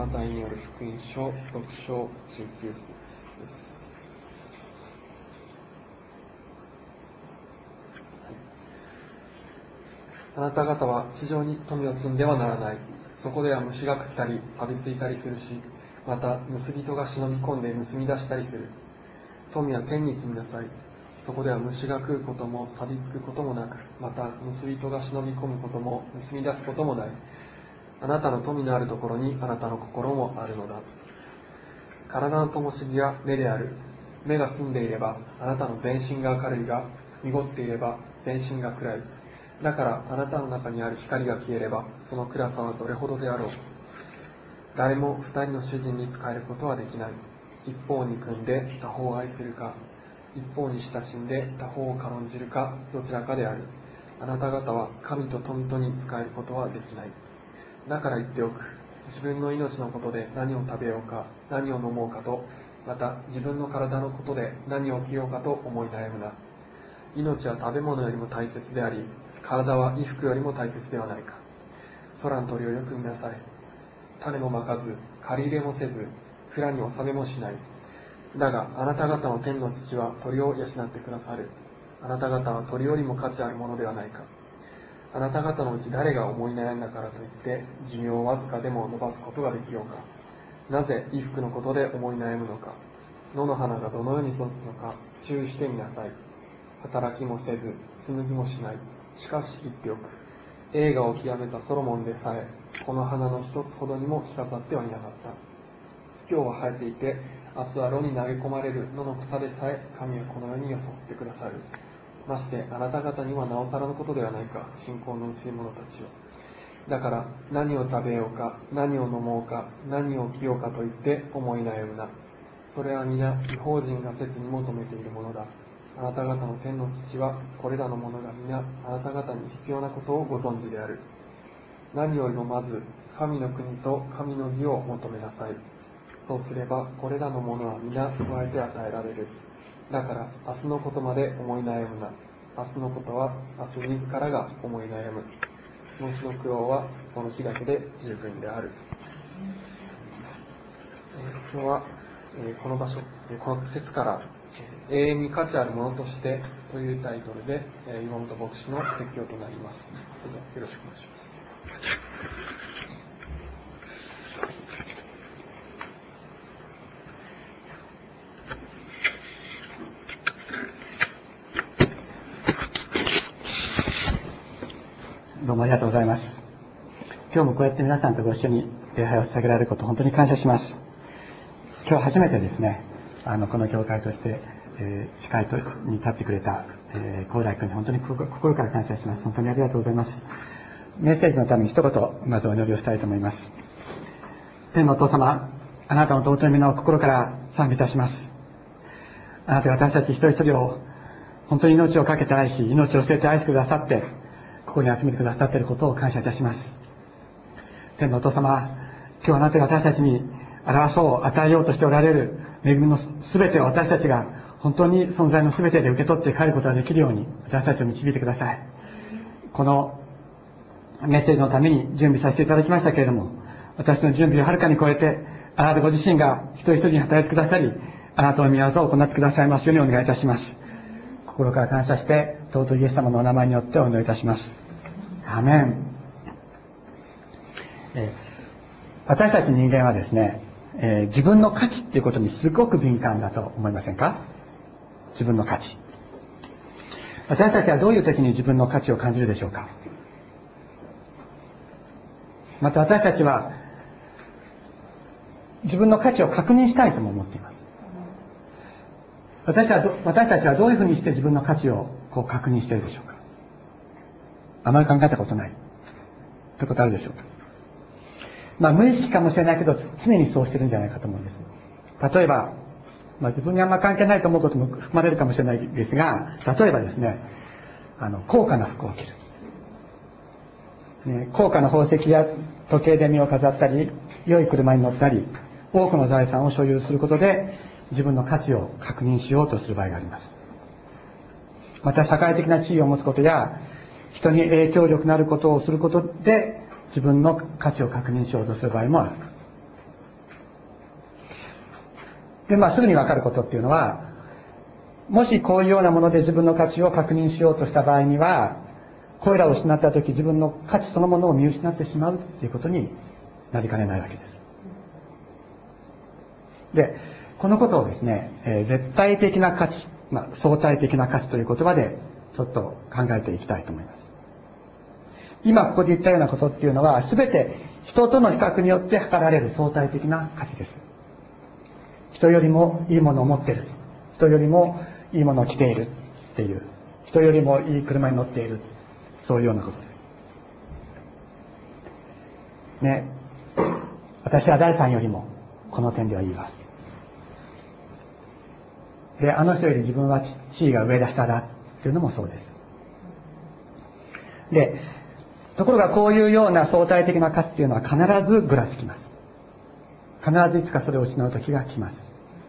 マタイによる福音書6章19節です。あなた方は地上に富を積んではならない。そこでは虫が食ったり錆びついたりするし、また盗人が忍び込んで盗み出したりする。富は天に積みなさい。そこでは虫が食うことも錆びつくこともなく、また盗人が忍び込むことも盗み出すこともない。あなたの富のあるところにあなたの心もあるのだ。体の灯火は目である。目が澄んでいればあなたの全身が明るいが、濁っていれば全身が暗い。だからあなたの中にある光が消えれば、その暗さはどれほどであろう。誰も二人の主人に仕えることはできない。一方に組んで他方を愛するか、一方に親しんで他方を軽んじるか、どちらかである。あなた方は神と富とに仕えることはできない。だから言っておく。自分の命のことで何を食べようか、何を飲もうかと、また自分の体のことで何を着ようかと思い悩むな。命は食べ物よりも大切であり、体は衣服よりも大切ではないか。空の鳥をよく見なさい。種もまかず、借り入れもせず、蔵に納めもしない。だがあなた方の天の父は鳥を養ってくださる。あなた方は鳥よりも価値あるものではないか。あなた方のうち誰が思い悩んだからといって寿命をわずかでも伸ばすことができようか。なぜ衣服のことで思い悩むのか。野の花がどのように育つのか注意してみなさい。働きもせず紡ぎもしない。しかし言っておく。栄華を極めたソロモンでさえこの花の一つほどにも着飾ってはいなかった。今日は生えていて明日は炉に投げ込まれる野の草でさえ神はこの世に装ってくださる。ましてあなた方にはなおさらのことではないか、信仰の薄い者たちよ。だから何を食べようか、何を飲もうか、何を着ようかと言って思い悩むな。それは皆異邦人が切に求めているものだ。あなた方の天の父はこれらのものが皆あなた方に必要なことをご存知である。何よりもまず神の国と神の義を求めなさい。そうすればこれらのものは皆加えて与えられる。だから明日のことまで思い悩むな。明日のことは明日自らが思い悩む。その日の苦労はその日だけで十分である。今日はこの場所、この節から永遠に価値あるものとしてというタイトルで岩本牧師の説教となります。それではよろしくお願いします。 どうもありがとうございます。今日もこうやって皆さんとご一緒に礼拝を捧げられること本当に感謝します。今日初めてですね、この教会として、司会に立ってくれた高大君に本当に心から感謝します。本当にありがとうございます。メッセージのために一言まずお祈りをしたいと思います。天のお父様、あなたの尊い皆を心から賛美いたします。あなたが私たち一人一人を本当に命を懸けて愛し、命を捨てて愛してくださって、ここに集めてくださっていることを感謝いたします。天のお父様、今日あなたが私たちに表そう、与えようとしておられる恵みのすべてを私たちが本当に存在のすべてで受け取って帰ることができるように私たちを導いてください。このメッセージのために準備させていただきましたけれども、私の準備をはるかに超えてあなたご自身が一人一人に働いてくださり、あなたの御業を行ってくださいますようにお願いいたします。心から感謝して尊いイエス様のお名前によってお祈りいたします。アーメン。私たち人間はですね、自分の価値っていうことにすごく敏感だと思いませんか？自分の価値。私たちはどういう時に自分の価値を感じるでしょうか？また私たちは自分の価値を確認したいとも思っています。私たちはどういうふうにして自分の価値を確認しているでしょうか？あまり考えたことないということあるでしょうか？無意識かもしれないけど常にそうしてるんじゃないかと思うんです。例えば、自分にあんま関係ないと思うことも含まれるかもしれないですが、例えばですね、高価な服を着る、高価な宝石や時計で身を飾ったり、良い車に乗ったり、多くの財産を所有することで自分の価値を確認しようとする場合があります。また社会的な地位を持つことや人に影響力のあることをすることで自分の価値を確認しようとする場合もある。 で、すぐに分かることっていうのは、もしこういうようなもので自分の価値を確認しようとした場合には、これらを失った時自分の価値そのものを見失ってしまうということになりかねないわけです。で、このことをですね、絶対的な価値、相対的な価値という言葉でちょっと考えていきたいと思います。今ここで言ったようなことっていうのは、全て人との比較によって測られる相対的な価値です。人よりもいいものを持っている、人よりもいいものを着ているっていう、人よりもいい車に乗っている、そういうようなことですね。私は誰さんよりもこの点ではいいわ。で、あの人より自分は地位が上だ下だっていうのもそうです。で、ところがこういうような相対的な価値っていうのは必ずぐらつきます。必ずいつかそれを失う時が来ます。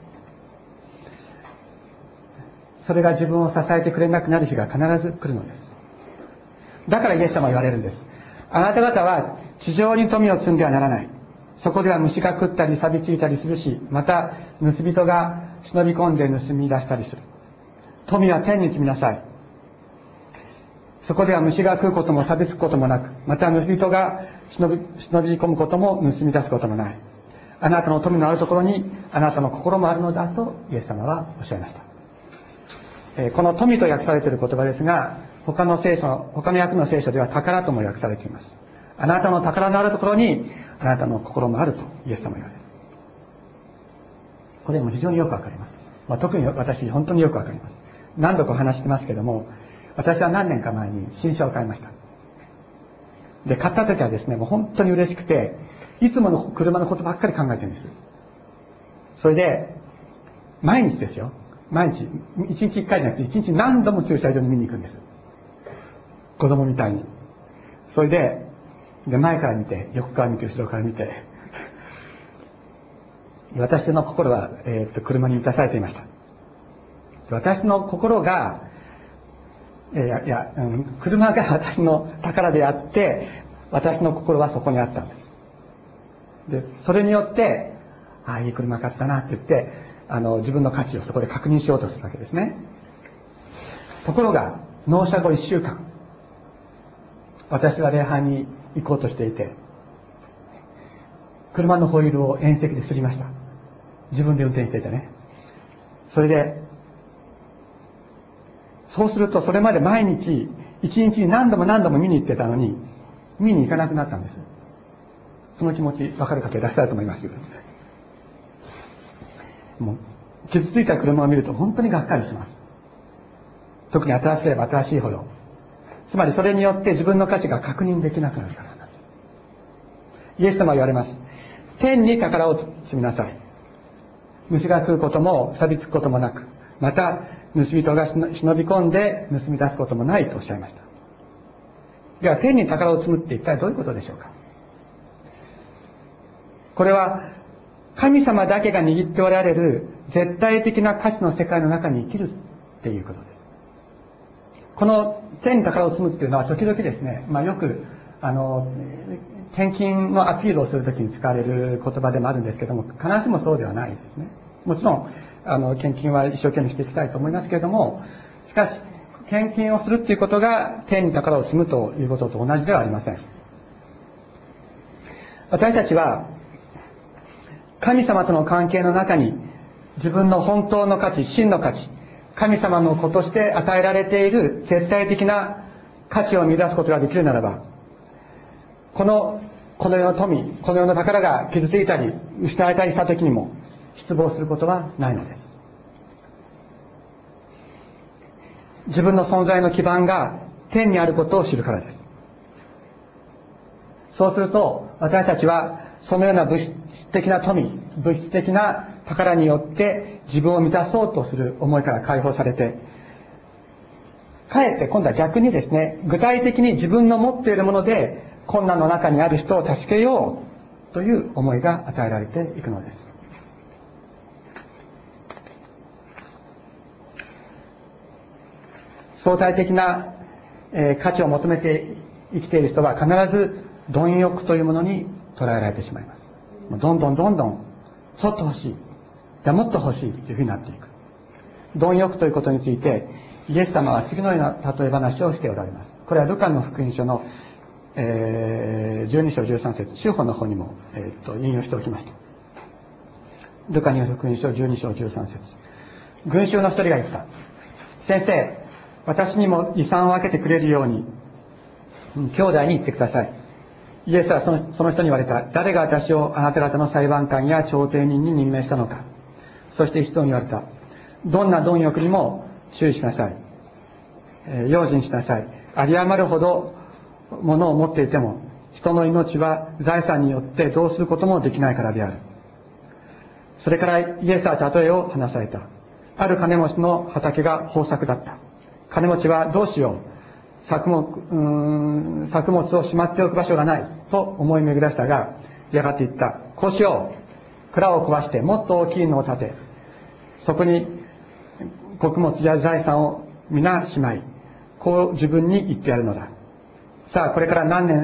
それが自分を支えてくれなくなる日が必ず来るのです。だからイエス様は言われるんです。あなた方は地上に富を積んではならない。そこでは虫が食ったり錆びついたりするし、また盗人が忍び込んで盗み出したりする。富は天に積みなさい。そこでは虫が食うことも錆びつくこともなく、また盗人が忍び込むことも盗み出すこともない。あなたの富のあるところにあなたの心もあるのだとイエス様はおっしゃいました。この富と訳されている言葉ですが、他の訳の聖書では宝とも訳されています。あなたの宝のあるところにあなたの心もあるとイエス様は言われる。これも非常によくわかります。特に私本当によくわかります。何度かお話してますけども、私は何年か前に新車を買いました。で、買った時はですね、もう本当に嬉しくて、いつもの車のことばっかり考えてるんです。それで、毎日ですよ。毎日、一日一回じゃなくて、一日何度も駐車場に見に行くんです。子供みたいに。それで、前から見て、横から見て、後ろから見て、私の心は、車に満たされていました。私の心が、車が私の宝であって、私の心はそこにあったんです。で、それによって、いい車買ったなって言って、自分の価値をそこで確認しようとするわけですね。ところが、納車後1週間、私は礼拝に行こうとしていて、車のホイールを縁石で擦りました。自分で運転していてね。それで、そうするとそれまで毎日、一日に何度も何度も見に行ってたのに、見に行かなくなったんです。その気持ち分かる方いらっしゃると思いますけど。もう、傷ついた車を見ると本当にがっかりします。特に新しければ新しいほど。つまりそれによって自分の価値が確認できなくなるからなんです。イエス様は言われます。天に宝を積みなさい。虫が食うことも錆びつくこともなく、また盗人が忍び込んで盗み出すこともないとおっしゃいました。では天に宝を積むって一体どういうことでしょうか。これは神様だけが握っておられる絶対的な価値の世界の中に生きるっていうことです。この天に宝を積むっていうのは時々ですね、よく献金のアピールをするときに使われる言葉でもあるんですけども、必ずしもそうではないですね。もちろん献金は一生懸命していきたいと思いますけれども、しかし献金をするっていうことが天に宝を積むということと同じではありません。私たちは神様との関係の中に自分の本当の価値、真の価値、神様の子として与えられている絶対的な価値を見出すことができるならば、この世の富、この世の宝が傷ついたり失われたりした時にも失望することはないのです。自分の存在の基盤が天にあることを知るからです。そうすると私たちはそのような物質的な富、物質的な宝によって自分を満たそうとする思いから解放されて、かえって今度は逆にですね、具体的に自分の持っているもので困難の中にある人を助けようという思いが与えられていくのです。相対的な価値を求めて生きている人は必ず貪欲というものに捉えられてしまいます。どんどんちょっと欲しい。 じゃあもっと欲しいというふうになっていく。貪欲ということについてイエス様は次のような例え話をしておられます。これはルカの福音書の、12章13節、修法の方にも、引用しておきました。ルカの福音書12章13節、群衆の一人が言った。先生、私にも遺産を分けてくれるように兄弟に言ってください。イエスはその人に言われた。誰が私をあなた方の裁判官や調停人に任命したのか。そして人に言われた。どんな貪欲にも注意しなさい。用心しなさい。有り余るほど物を持っていても、人の命は財産によってどうすることもできないからである。それからイエスは例えを話された。ある金持ちの畑が豊作だった。金持ちはどうしよう。作物をしまっておく場所がないと思い巡らしたが、やがて言った。こうしよう。蔵を壊してもっと大きいのを建て、そこに穀物や財産を皆しまい、こう自分に言ってやるのだ。さあ、これから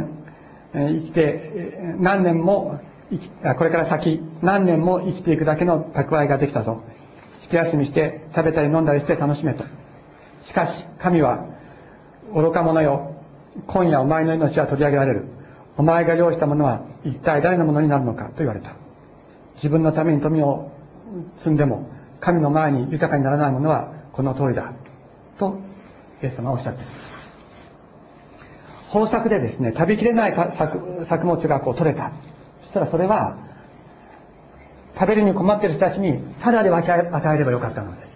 これから先何年も生きていくだけの蓄えができたぞ。一休みして食べたり飲んだりして楽しめと。しかし神は、愚か者よ、今夜お前の命は取り上げられる。お前が用意したものは一体誰のものになるのかと言われた。自分のために富を積んでも神の前に豊かにならないものはこの通りだとイエス様はおっしゃっています。豊作でですね、食べきれない作物が取れた。そしたらそれは食べるに困っている人たちにただで分け与えればよかったのです。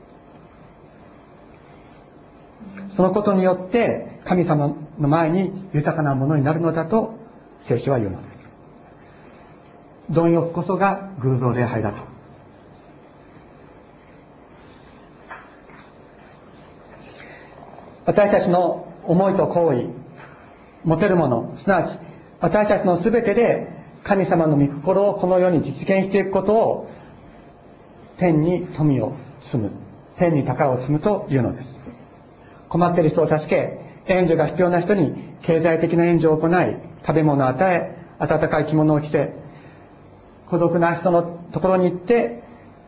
そのことによって神様の前に豊かなものになるのだと聖書は言うのです。貪欲こそが偶像礼拝だと。私たちの思いと行為、持てるもの、すなわち私たちの全てで神様の御心をこの世に実現していくことを天に富を積む、天に宝を積むというのです。困っている人を助け、援助が必要な人に経済的な援助を行い、食べ物を与え、暖かい着物を着せ、孤独な人のところに行って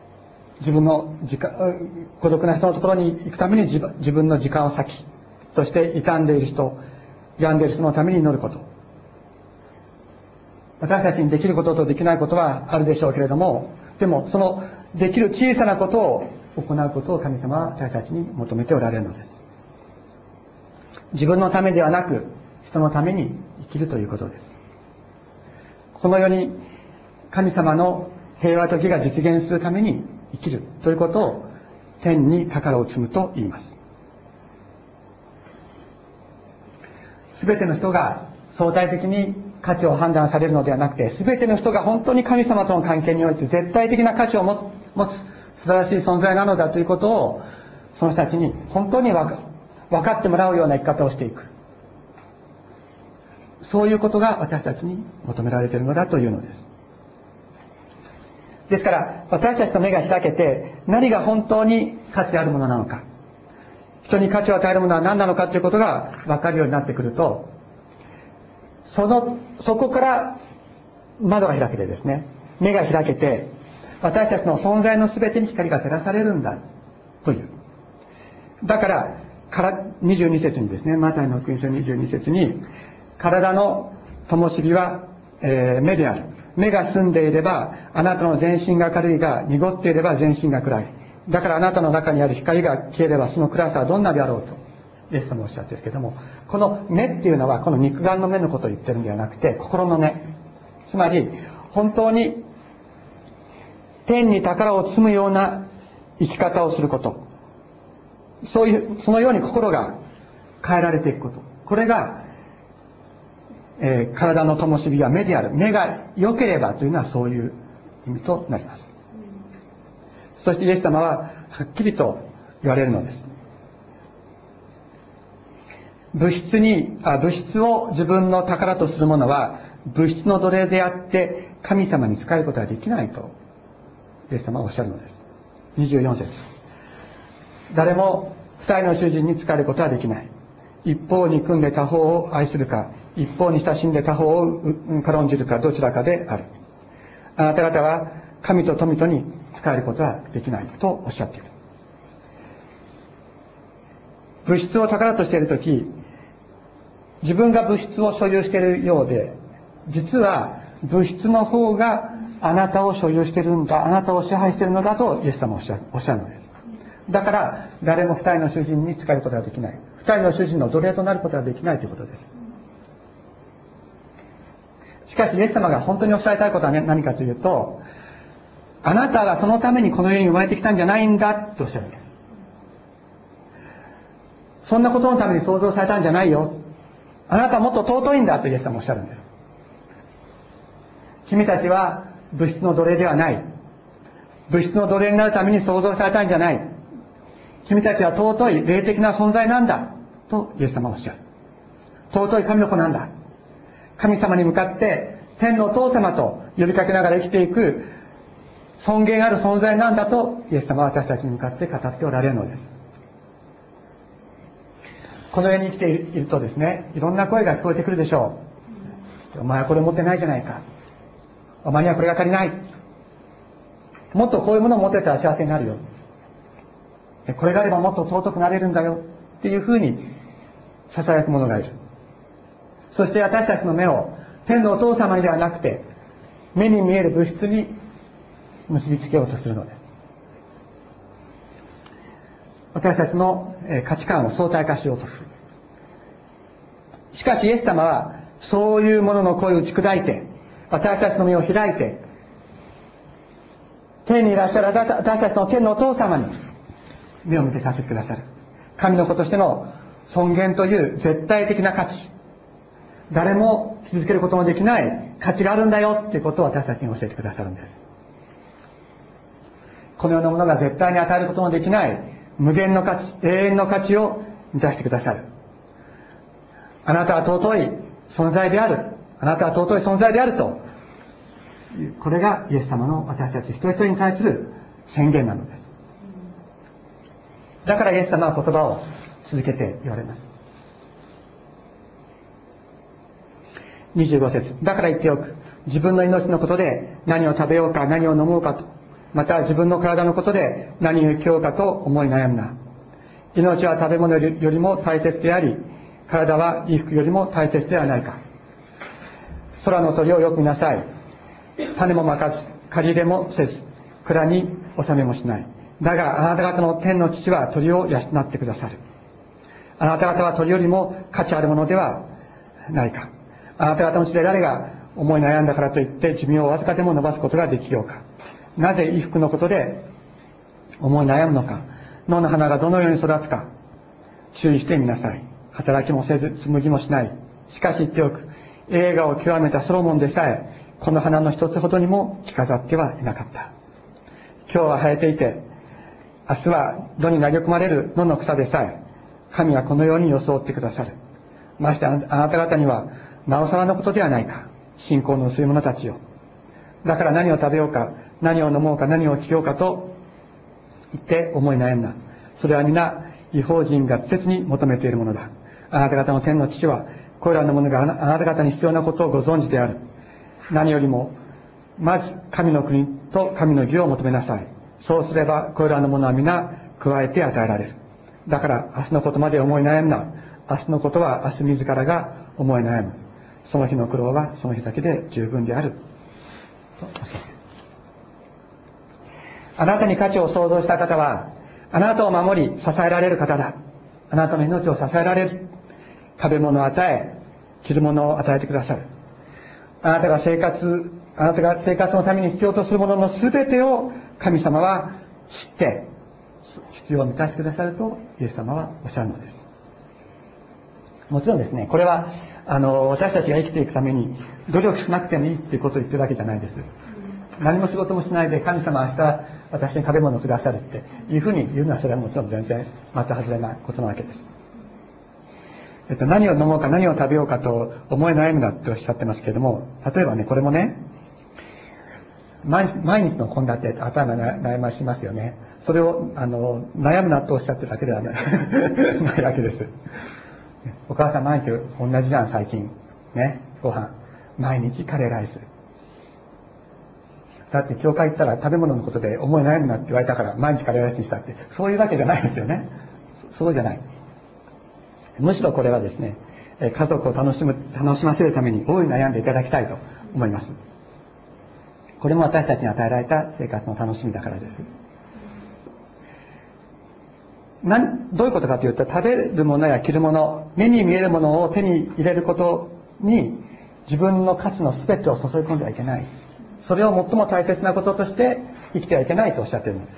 孤独な人のところに行くために自分の時間を割き、そして傷んでいる人、病んでいる人のために祈ること。私たちにできることとできないことはあるでしょうけれども、でもそのできる小さなことを行うことを神様は私たちに求めておられるのです。自分のためではなく人のために生きるということです。この世に神様の平和と義が実現するために生きるということを天に宝を積むと言います。すべての人が相対的に価値を判断されるのではなくて、すべての人が本当に神様との関係において絶対的な価値を持つ素晴らしい存在なのだということをその人たちに本当に分かってもらうような生き方をしていく、そういうことが私たちに求められているのだというのです。ですから私たちの目が開けて何が本当に価値あるものなのか、人に価値を与えるものは何なのかということが分かるようになってくると、そこから窓が開けてですね、目が開けて私たちの存在の全てに光が照らされるんだという。だから22節にですね、マタイの福音書22節に、体の灯火は、目である。目が澄んでいればあなたの全身が明るいが、濁っていれば全身が暗い。だからあなたの中にある光が消えればその暗さはどんなであろうとイエス様おっしゃっているけれども、この目っていうのはこの肉眼の目のことを言ってるんではなくて、心の目、つまり本当に天に宝を積むような生き方をすること、そのように心が変えられていくこと、これが、体の灯火は目である。目が良ければというのはそういう意味となります。そしてイエス様ははっきりと言われるのです。物質を自分の宝とする者は物質の奴隷であって神様に仕えることはできないとイエス様はおっしゃるのです。24節、誰も二人の主人に仕えることはできない。一方に組んで他方を愛するか、一方に親しんで他方を軽んじるか、どちらかである。あなた方は神と富とに使えることはできないとおっしゃっている。物質を宝としているとき、自分が物質を所有しているようで、実は物質の方があなたを所有しているんだ、あなたを支配しているのだとイエス様はおっしゃるのです。だから誰も二人の主人に仕えることができない、二人の主人の奴隷となることができないということです。しかしイエス様が本当におっしゃりたいことは何かというと、あなたがそのためにこの世に生まれてきたんじゃないんだとおっしゃるんです。そんなことのために創造されたんじゃないよ、あなたはもっと尊いんだとイエス様はおっしゃるんです。君たちは物質の奴隷ではない、物質の奴隷になるために創造されたんじゃない、君たちは尊い霊的な存在なんだとイエス様はおっしゃる。尊い神の子なんだ、神様に向かって天のお父様と呼びかけながら生きていく尊厳ある存在なんだとイエス様は私たちに向かって語っておられるのです。この世に生きているとですね、いろんな声が聞こえてくるでしょう。お前はこれ持ってないじゃないか、お前にはこれが足りない、もっとこういうものを持ってたら幸せになるよ、これがあればもっと尊くなれるんだよっていうふうに囁く者がいる。そして私たちの目を天のお父様にではなくて、目に見える物質に結びつけようとするのです。私たちの価値観を相対化しようとする。しかしイエス様はそういうものの声を打ち砕いて、私たちの目を開いて、天にいらっしゃる私たちの天のお父様に目を向けさせてくださる。神の子としての尊厳という絶対的な価値、誰も傷つけることのできない価値があるんだよということを私たちに教えてくださるんです。このようなものが絶対に与えることのできない無限の価値、永遠の価値を満たしてくださる。あなたは尊い存在である、あなたは尊い存在であると、これがイエス様の私たち一人一人に対する宣言なのです。だからイエス様は言葉を続けて言われます。25節、だから言っておく、自分の命のことで何を食べようか何を飲もうかと、また自分の体のことで何を生きようかと思い悩むな。命は食べ物よりも大切であり、体は衣服よりも大切ではないか。空の鳥をよく見なさい。種もまかず借り入れもせず蔵に納めもしない。だがあなた方の天の父は鳥を養ってくださる。あなた方は鳥よりも価値あるものではないか。あなた方のうちで誰が思い悩んだからといって寿命をわずかでも伸ばすことができようか。なぜ衣服のことで思い悩むのか。野の花がどのように育つか注意してみなさい。働きもせず紡ぎもしない。しかし言っておく、栄華を極めたソロモンでさえこの花の一つほどにも着飾ってはいなかった。今日は生えていて明日は野に投げ込まれる野の草でさえ神はこのように装ってくださる。ましてあなた方にはなおさらのことではないか、信仰の薄い者たちよ。だから何を食べようか何を飲もうか何を着ようかと言って思い悩んだ。それは皆異邦人が切に求めているものだ。あなた方の天の父はこれらのものがあなた方に必要なことをご存知である。何よりもまず神の国と神の義を求めなさい。そうすればこれらのものは皆加えて与えられる。だから明日のことまで思い悩むな。明日のことは明日自らが思い悩む。その日の苦労はその日だけで十分であるとおっしゃっている。あなたに価値を創造した方はあなたを守り支えられる方だ。あなたの命を支えられる。食べ物を与え着るものを与えてくださる。あなたが生活のために必要とするものの全てを神様は知って必要を満たしてくださるとイエス様はおっしゃるのです。もちろんですね、これは私たちが生きていくために努力しなくてもいいっていうことを言ってるわけじゃないです。何も仕事もしないで神様は明日私に食べ物をくださるっていうふうに言うのはそれはもちろん全然また外れなことなわけです。何を飲もうか何を食べようかと思い悩むなっておっしゃってますけれども、例えばね、これもね、毎日の献立頭が悩ましますよね。それを悩むなとおっしゃってるだけではないないわけです。お母さん毎日同じじゃん最近ね、ご飯毎日カレーライス。 だって教会行ったら食べ物のことで思い悩むなって言われたから毎日カレーライスにしたって、そういうわけじゃないですよね。そうじゃない。むしろこれはですね、家族を楽しませるために大いに悩んでいただきたいと思います。これも私たちに与えられた生活の楽しみだからです。どういうことかというと、食べるものや着るもの、目に見えるものを手に入れることに自分の価値の全てを注い込んではいけない。それを最も大切なこととして生きてはいけないとおっしゃっているのです。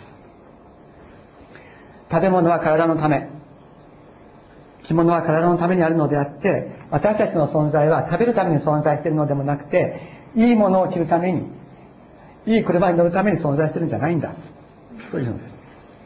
食べ物は体のため、着物は体のためにあるのであって、私たちの存在は食べるために存在しているのでもなくて、いいものを着るために、いい車に乗るために存在しているんじゃないんだというのです。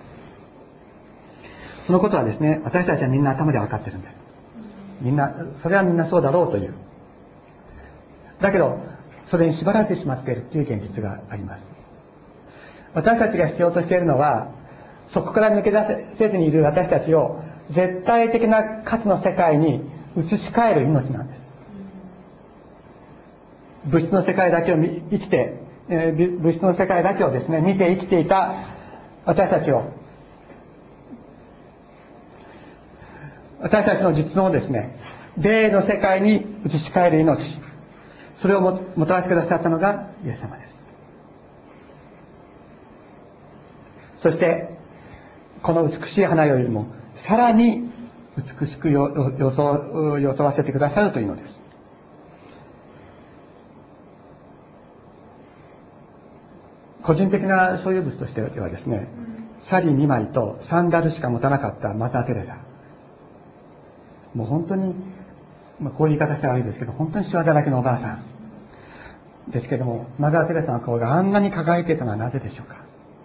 そのことはですね、私たちはみんな頭で分かっているんです。それはみんなそうだろうという。だけど、それに縛られてしまっているという現実があります。私たちが必要としているのは、そこから抜け出せずにいる私たちを絶対的な価値の世界に移し替える命なんです。物質の世界だけを物質の世界だけをですね、見て生きていた私たちの実のですね、霊の世界に移し替える命、それをもたらしてくださったのがイエス様です。そしてこの美しい花よりもさらに美しく装わせてくださるというのです。個人的な所有物としてはですね、サリ2枚とサンダルしか持たなかったマザー・テレサ、もう本当に、こういう言い方したら悪いですけど、本当にシワだらけのおばあさんですけども、マザー・テレサの顔があんなに輝いていたのはなぜでしょうか。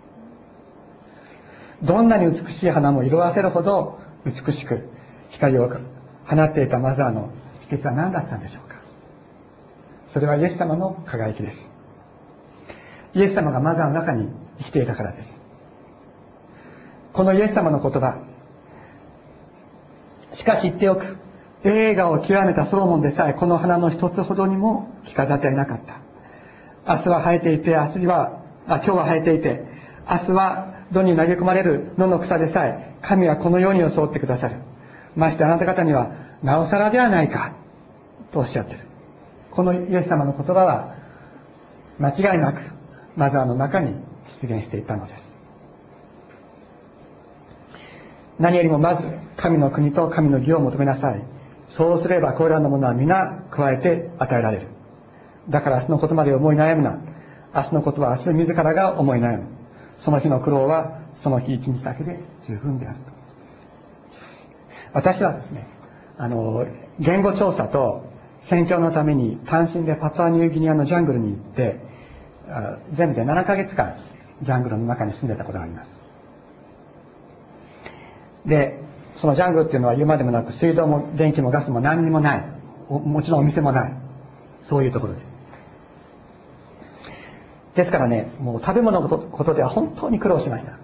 どんなに美しい花も色あせるほど美しく光を放っていたマザーの秘訣は何だったんでしょうか。それはイエス様の輝きです。イエス様がマザーの中に生きていたからです。このイエス様の言葉、しかし言っておく、栄華を極めたソロモンでさえこの花の一つほどにも着飾っていなかった。今日は生えていて、明日は野に投げ込まれる野の草でさえ神はこのように装ってくださる。ましてあなた方にはなおさらではないかとおっしゃっている。このイエス様の言葉は間違いなくマザーの中に出現していたのです。何よりもまず神の国と神の義を求めなさい。そうすればこれらのものは皆加えて与えられる。だから明日のことまで思い悩むな。明日のことは明日自らが思い悩む。その日の苦労はその日一日だけで十分であると。私はですね、言語調査と宣教のために単身でパプアニューギニアのジャングルに行って、全部で7ヶ月間ジャングルの中に住んでたことがあります。で、そのジャングルっていうのは言うまでもなく、水道も電気もガスも何にもない、もちろんお店もない、そういうところですからね、もう食べ物のことでは本当に苦労しました。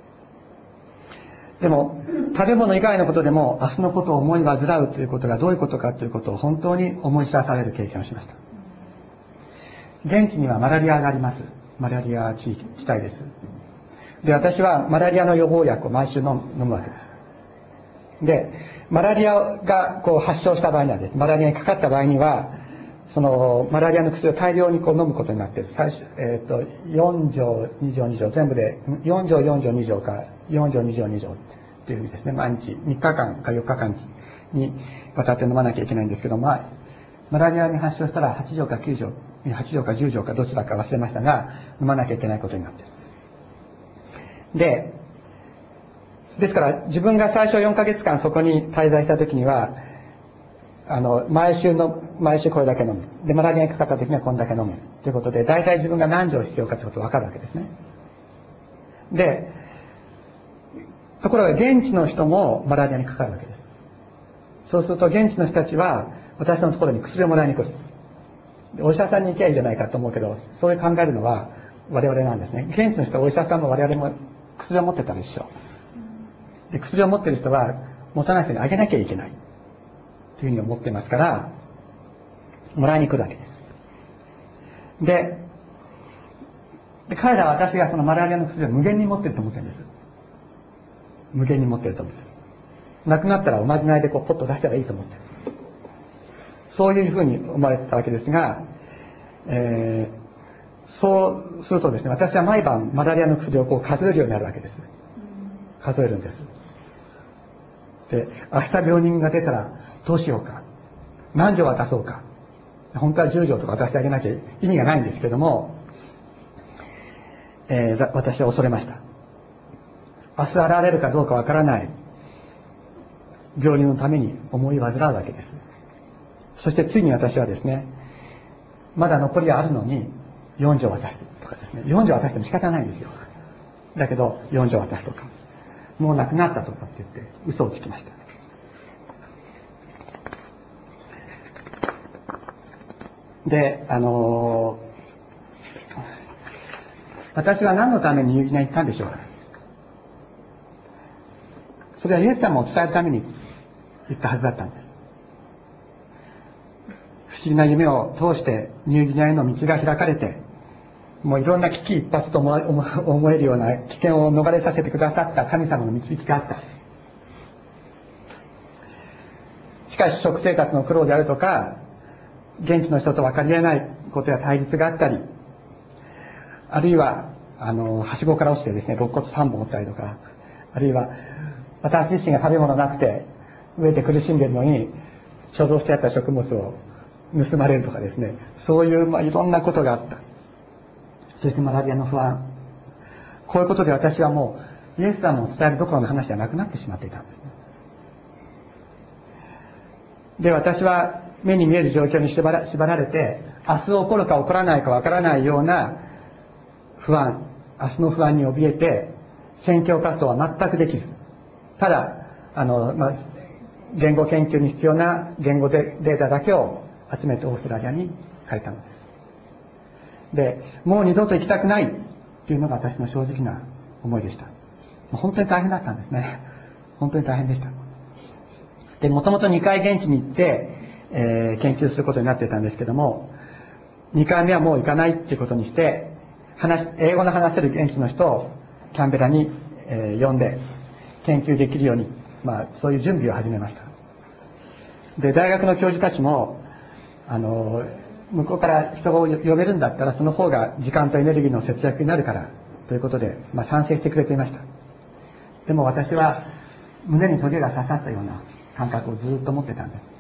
でも食べ物以外のことでも明日のことを思い煩うということがどういうことかということを本当に思い知らされる経験をしました。現地にはマラリアがあります。マラリア地帯です。で、私はマラリアの予防薬を毎週飲むわけです。で、マラリアが発症した場合にはですね、マラリアにかかった場合には、そのマラリアの薬を大量に飲むことになって、最初、4錠、2錠、2錠、全部で4錠、4錠、2錠か、4錠、2錠、2錠っていうふうにですね、毎日3日間か4日間にわたって飲まなきゃいけないんですけど、マラリアに発症したら8錠か9錠、8錠か10錠かどちらか忘れましたが、飲まなきゃいけないことになっている。ですから自分が最初4ヶ月間そこに滞在した時には、毎週これだけ飲む。で、マラリアにかかった時にはこんだけ飲む。ということで、大体自分が何錠必要かということが分かるわけですね。で、ところが現地の人もマラリアにかかるわけです。そうすると現地の人たちは私のところに薬をもらいに来る。お医者さんに行きゃいいじゃないかと思うけど、そういう考えるのは我々なんですね。現地の人はお医者さんも我々も薬を持ってたでしょう。で、薬を持っている人は持たない人にあげなきゃいけないというふうに思ってますから、もらいに来るわけです。で、 で、彼らは私がそのマラリアの薬を無限に持ってると思ってるんです。無限に持ってると思ってる。なくなったらおまじないでこうポッと出したらいいと思ってる。そういうふうに思われてたわけですが、そうするとですね、私は毎晩マラリアの薬をこう数えるようになるわけです。数えるんです。で、明日病人が出たらどうしようか。何錠渡そうか。本当は10錠とか渡してあげなきゃ意味がないんですけども、私は恐れました。明日現れるかどうかわからない病人のために思い煩うわけです。そしてついに私はですね、まだ残りがあるのに4錠渡すとかですね、4錠渡しても仕方ないんですよ。だけど4錠渡すとか、もうなくなったとかって言って嘘をつきました。で、私は何のためにニューギニアに行ったんでしょうか。それはイエス様を伝えるために行ったはずだったんです。不思議な夢を通してニューギニアへの道が開かれて、もういろんな危機一髪と思えるような危険を逃れさせてくださった神様の導きがあった。しかし食生活の苦労であるとか、現地の人と分かり合えないことや対立があったり、あるいははしごから落ちてですね、肋骨3本折ったりとか、あるいは私自身が食べ物なくて飢えて苦しんでいるのに所蔵してあった食物を盗まれるとかですね、そういう、いろんなことがあった。そしてマラリアの不安、こういうことで私はもうイエス様を伝えるどころの話じゃなくなってしまっていたんですね。で、私は目に見える状況に縛られて、明日起こるか起こらないかわからないような不安、明日の不安に怯えて宣教活動は全くできず、ただ言語研究に必要な言語データだけを集めてオーストラリアに帰ったのです。で、もう二度と行きたくないっていうのが私の正直な思いでした。本当に大変だったんですね。本当に大変でした。で、もともと2回現地に行って、研究することになっていたんですけども、2回目はもう行かないっていうことにして、英語の話せる現地の人をキャンベラに、呼んで研究できるように、そういう準備を始めました。で、大学の教授たちも向こうから人を呼べるんだったらその方が時間とエネルギーの節約になるからということで、賛成してくれていました。でも私は胸にトゲが刺さったような感覚をずっと持ってたんです。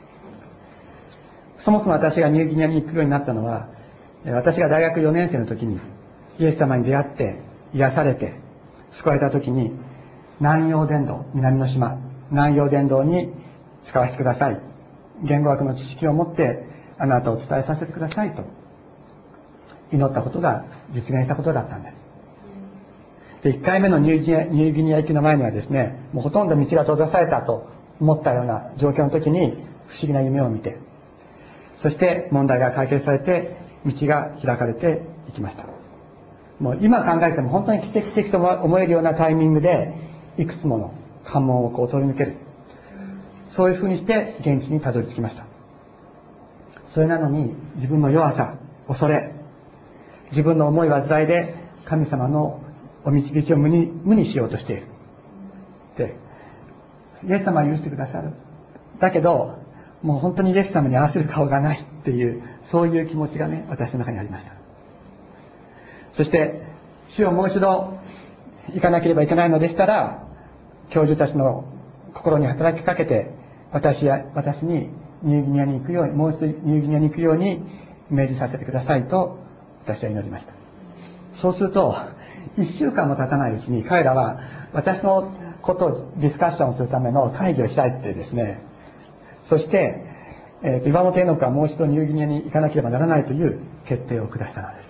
そもそも私がニューギニアに行くようになったのは、私が大学4年生の時にイエス様に出会って癒されて救われた時に、南洋伝道、南の島南洋伝道に使わせてください、言語学の知識を持ってあなたを伝えさせてくださいと祈ったことが実現したことだったんです。で、1回目のニューギニア行きの前にはですね、もうほとんど道が閉ざされたと思ったような状況の時に不思議な夢を見て、そして問題が解決されて道が開かれていきました。もう今考えても本当に奇跡的と思えるようなタイミングでいくつもの関門を通り抜ける、そういうふうにして現地にたどり着きました。それなのに自分の弱さ、恐れ、自分の思い煩いで神様のお導きを無にしようとしている。で、イエス様は許してくださる。だけどもう本当にイエス様に合わせる顔がないっていう、そういう気持ちがね、私の中にありました。そして主をもう一度行かなければいけないのでしたら、教授たちの心に働きかけて私にニューギニアに行くように、もう一度ニューギニアに行くように命じさせてくださいと私は祈りました。そうすると1週間も経たないうちに彼らは私のことをディスカッションするための会議を開いてですね、そして、岩本絵の子はもう一度ニューギニアに行かなければならないという決定を下したのです。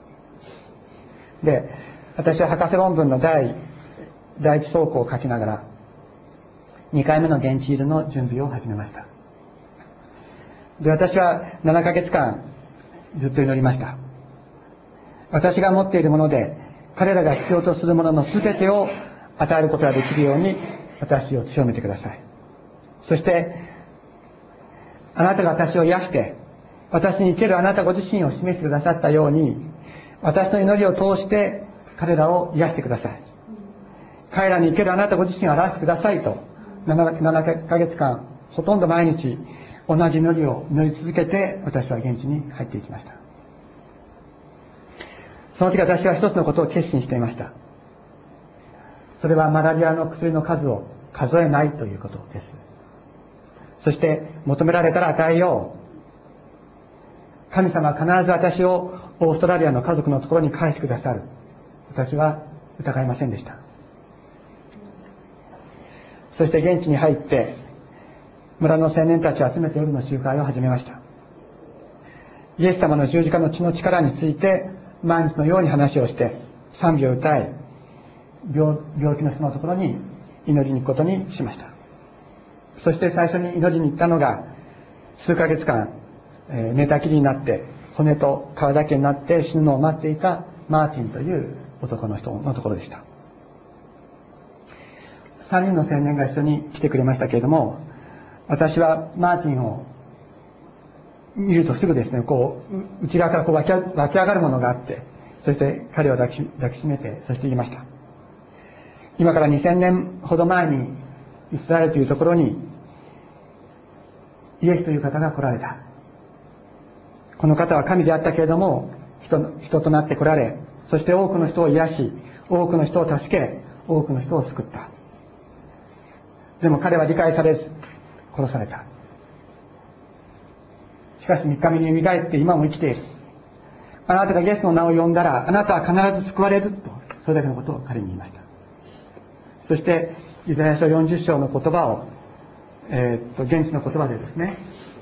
で、私は博士論文の第一草稿を書きながら2回目の現地入りの準備を始めました。で、私は7ヶ月間ずっと祈りました。私が持っているもので彼らが必要とするものの全てを与えることができるように私を強めてください。そしてあなたが私を癒して私に生けるあなたご自身を示してくださったように、 私の祈りを通して彼らを癒してください。彼らに生けるあなたご自身を表してくださいと、7ヶ月間、ほとんど毎日、同じ祈りを祈り続けて、私は現地に入っていきました。その時私は一つのことを決心していました。それはマラリアの薬の数を数えないということです。そして求められたら与えよう。神様は必ず私をオーストラリアの家族のところに返してくださる。私は疑いませんでした。そして現地に入って村の青年たちを集めて夜の集会を始めました。イエス様の十字架の血の力について毎日のように話をして賛美を歌い、病気の人のところに祈りに行くことにしました。そして最初に祈りに行ったのが数ヶ月間寝たきりになって骨と皮だけになって死ぬのを待っていたマーティンという男の人のところでした。3人の青年が一緒に来てくれましたけれども、私はマーティンを見るとすぐですね、内側から湧き上がるものがあって、そして彼を抱きしめて、そして言いました。今から2000年ほど前にイスラエルというところにイエスという方が来られた。この方は神であったけれども人となって来られ、そして多くの人を癒し、多くの人を助け、多くの人を救った。でも彼は理解されず殺された。しかし3日目に蘇って今も生きている。あなたがイエスの名を呼んだらあなたは必ず救われると、それだけのことを彼に言いました。そしてイザヤ書40章の言葉を、現地の言葉でですね、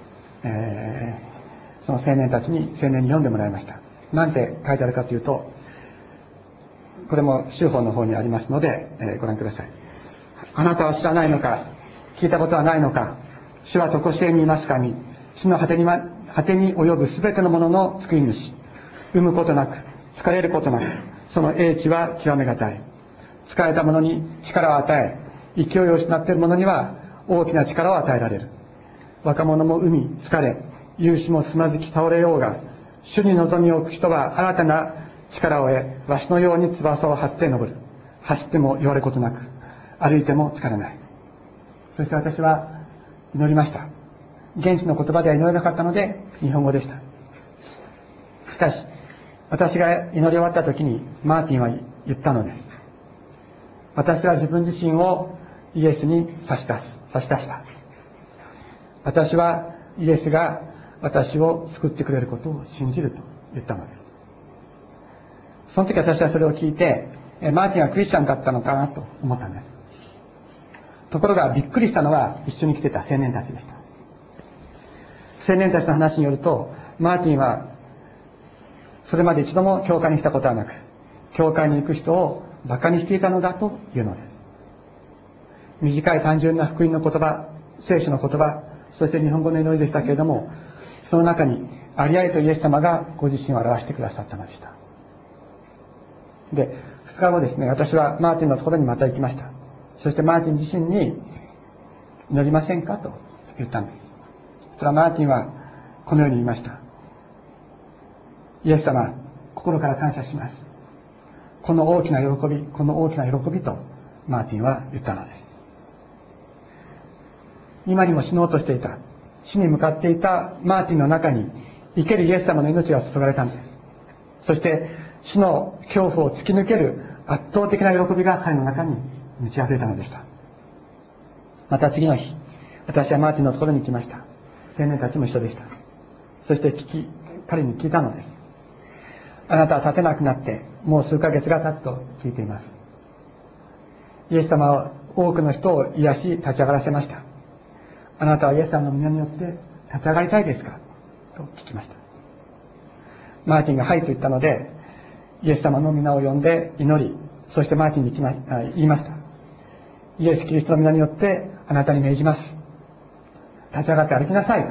その青年に読んでもらいました。なんて書いてあるかというと、これも州法の方にありますので、ご覧ください。あなたは知らないのか、聞いたことはないのか、主は常しえにいますかに、地の果てに及ぶすべてのものの救い主、産むことなく疲れることなく、その英知は極めがたい。疲れた者に力を与え、勢いを失っている者には大きな力を与えられる。若者も産み疲れ、勇士もつまずき倒れようが、主に望みを置く人は新たな力を得、わしのように翼を張って登る。走っても弱ることなく、歩いても疲れない。そして私は祈りました。現地の言葉では祈れなかったので日本語でした。しかし私が祈り終わった時にマーティンは言ったのです。私は自分自身をイエスに差し出した。私はイエスが私を救ってくれることを信じると言ったのです。その時私はそれを聞いて、マーティンはクリスチャンだったのかなと思ったんです。ところがびっくりしたのは一緒に来てた青年たちでした。青年たちの話によると、マーティンはそれまで一度も教会に来たことはなく、教会に行く人を馬鹿にしていたのだというのです。短い単純な福音の言葉、聖書の言葉、そして日本語の祈りでしたけれども、その中にありありとイエス様がご自身を表してくださったのでした。で、2日後ですね、私はマーティンのところにまた行きました。そしてマーティン自身に祈りませんかと言ったんです。それはマーティンはこのように言いました。イエス様、心から感謝します。この大きな喜びとマーティンは言ったのです。今にも死のうとしていた、死に向かっていたマーティンの中に生けるイエス様の命が注がれたんです。そして死の恐怖を突き抜ける圧倒的な喜びが彼の中に満ち溢れたのでした。また次の日、私はマーティンのところに来ました。青年たちも一緒でした。そして彼に聞いたのです。あなたは立てなくなってもう数ヶ月が経つと聞いています。イエス様は多くの人を癒し立ち上がらせました。あなたはイエス様の皆によって立ち上がりたいですかと聞きました。マーティンがはいと言ったので、イエス様の皆を呼んで祈り、そしてマーティンに言いました。イエス・キリストの皆によってあなたに命じます。立ち上がって歩きなさい。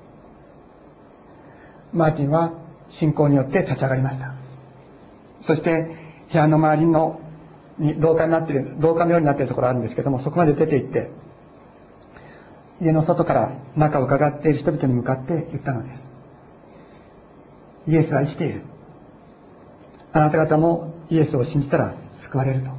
マーティンは信仰によって立ち上がりました。そして部屋の周りの廊下のようになっているところがあるんですけども、そこまで出て行って家の外から中を伺っている人々に向かって言ったのです。イエスは生きている。 あなた方もイエスを信じたら救われると。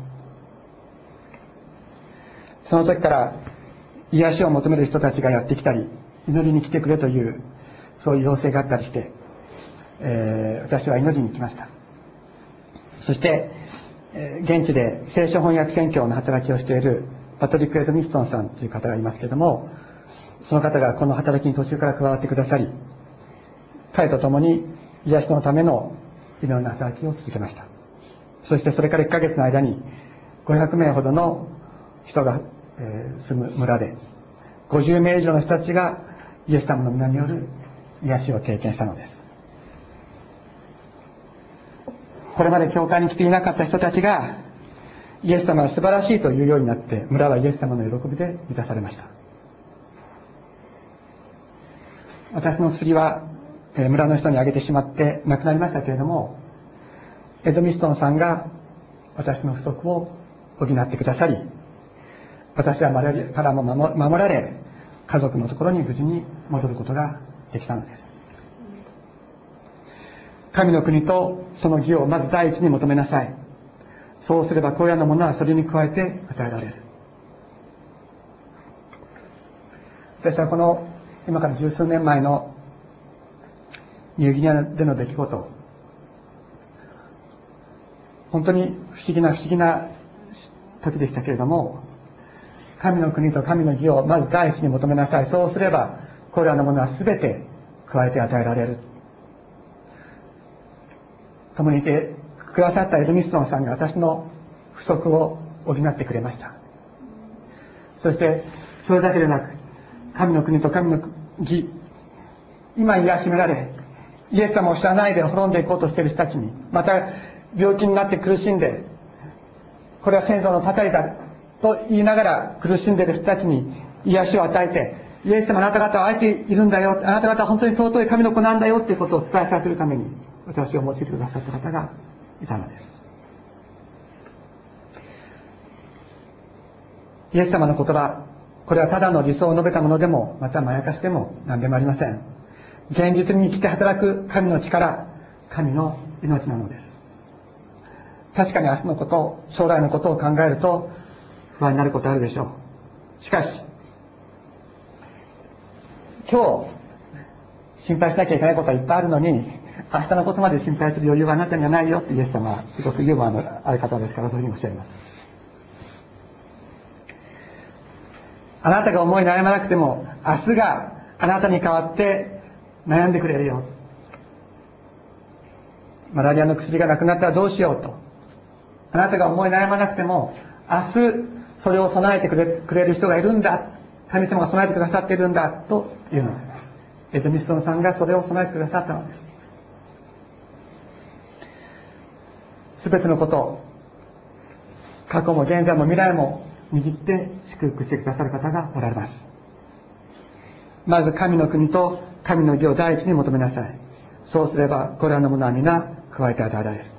その時から癒しを求める人たちがやってきたり、祈りに来てくれというそういう要請があったりして、私は祈りに来ました。そして、現地で聖書翻訳宣教の働きをしているパトリック・エドミストンさんという方がいますけれども、その方がこの働きに途中から加わってくださり、彼と共に癒しのための祈りの働きを続けました。そしてそれから1ヶ月の間に500名ほどの人が、住む村で50名以上の人たちがイエス様の皆による癒しを経験したのです。これまで教会に来ていなかった人たちがイエス様は素晴らしいというようになって、村はイエス様の喜びで満たされました。私の薬は村の人にあげてしまって亡くなりましたけれども、エドミストンさんが私の不足を補ってくださり、私はマラリアからも守られ、家族のところに無事に戻ることができたのです。神の国とその義をまず第一に求めなさい。そうすればこれらのものはそれに加えて与えられる。私はこの今から十数年前のニューギニアでの出来事、本当に不思議な時でしたけれども、神の国と神の義をまず第一に求めなさい。そうすればこれらのものは全て加えて与えられる。共にいてくださったエドミストンさんが私の不足を補ってくれました。そしてそれだけでなく、神の国と神の義、今癒しめられイエス様を知らないで滅んでいこうとしている人たちに、また病気になって苦しんで、これは先祖のたたりだと言いながら苦しんでいる人たちに癒しを与えて、イエス様あなた方は愛しているんだよ、あなた方は本当に尊い神の子なんだよということを伝えさせるために私を用いてくださった方がいたのです。イエス様の言葉、これはただの理想を述べたものでも、またまやかしでも何でもありません。現実に生きて働く神の力、神の命なのです。確かに明日のこと、将来のことを考えると不安になることあるでしょう。しかし今日心配しなきゃいけないことはいっぱいあるのに、明日のことまで心配する余裕はあなたにはないよってイエス様はすごくユーモアのある方ですから、そういうふうにおっしゃいます。あなたが思い悩まなくても明日があなたに代わって悩んでくれるよ。マラリアの薬がなくなったらどうしようと、あなたが思い悩まなくても明日それを備えてくれる人がいるんだ、神様が備えてくださっているんだというのです。エドミストンさんがそれを備えてくださったのです。すべてのこと、過去も現在も未来も握って祝福してくださる方がおられます。まず神の国と神の義を第一に求めなさい。そうすればこれらのものは皆加えて与えられる。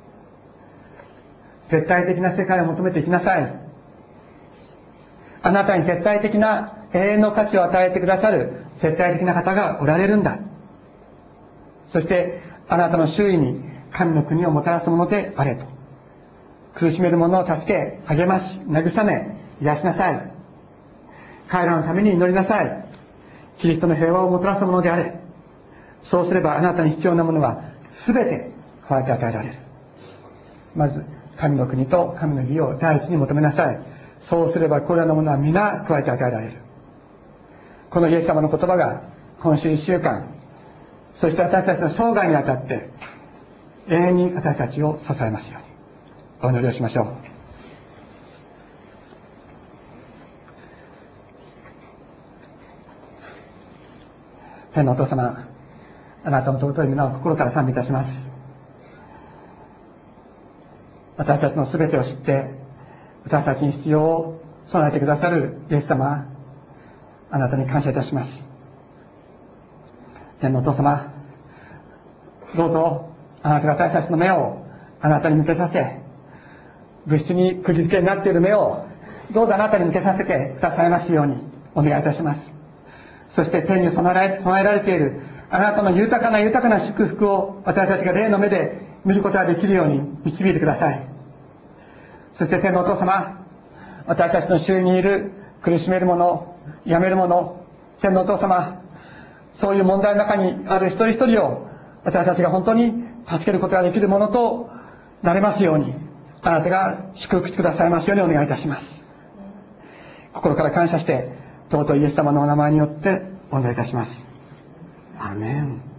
絶対的な世界を求めていきなさい。あなたに絶対的な永遠の価値を与えてくださる絶対的な方がおられるんだ。そしてあなたの周囲に神の国をもたらすものであれと。苦しめる者を助け、励まし、慰め、癒しなさい。彼らのために祈りなさい。キリストの平和をもたらすものであれ。そうすればあなたに必要なものは全て加えて与えられる。まず神の国と神の義を第一に求めなさい。そうすればこれらのものは皆加えて与えられる。このイエス様の言葉が今週1週間、そして私たちの生涯にあたって永遠に私たちを支えますように。お祈りをしましょう。天のお父様、あなたの尊い皆を心から賛美いたします。私たちの全てを知って私たちに必要を備えてくださるイエス様、あなたに感謝いたします。天のお父様、どうぞあなたが私たちの目をあなたに向けさせ、物質に釘付けになっている目をどうぞあなたに向けさせてくださいますようにお願いいたします。そして天に備えられているあなたの豊かな祝福を私たちが霊の目で見ることができるように導いてください。そして天のお父様、私たちの周囲にいる苦しめる者、やめる者、天のお父様、そういう問題の中にある一人一人を私たちが本当に助けることができるものとなれますように、あなたが祝福してくださいますようにお願いいたします。心から感謝して、尊いイエス様のお名前によってお願いいたします。アーメン。